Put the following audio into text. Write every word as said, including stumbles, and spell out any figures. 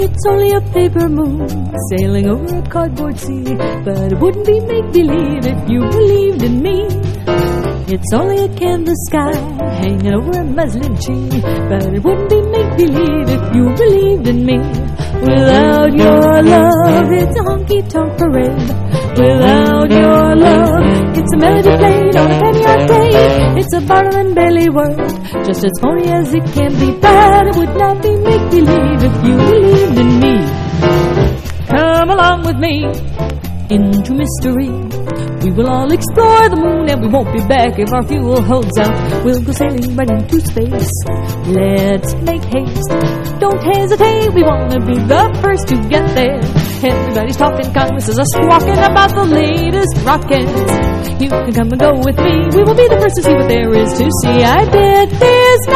It's only a paper moon sailing over a cardboard sea, but it wouldn't be make-believe if you believed in me. It's only a canvas sky hanging over a muslin tree, but it wouldn't be make-believe if you believed in me. Without your love, it's a honky-tonk parade. Without your love, it's a melody played on a penny arcade. It's a Barnum and Bailey world, just as phony as it can be, but it would not be make-believe if you believed in me. Come along with me into mystery. We will all explore the moon and we won't be back if our fuel holds out. We'll go sailing right into space. Let's make haste. Don't hesitate, we want to be the first to get there. Everybody's talking, Congress is us walking about the latest rockets. You can come and go with me. We will be the first to see what there is to see. I bet there's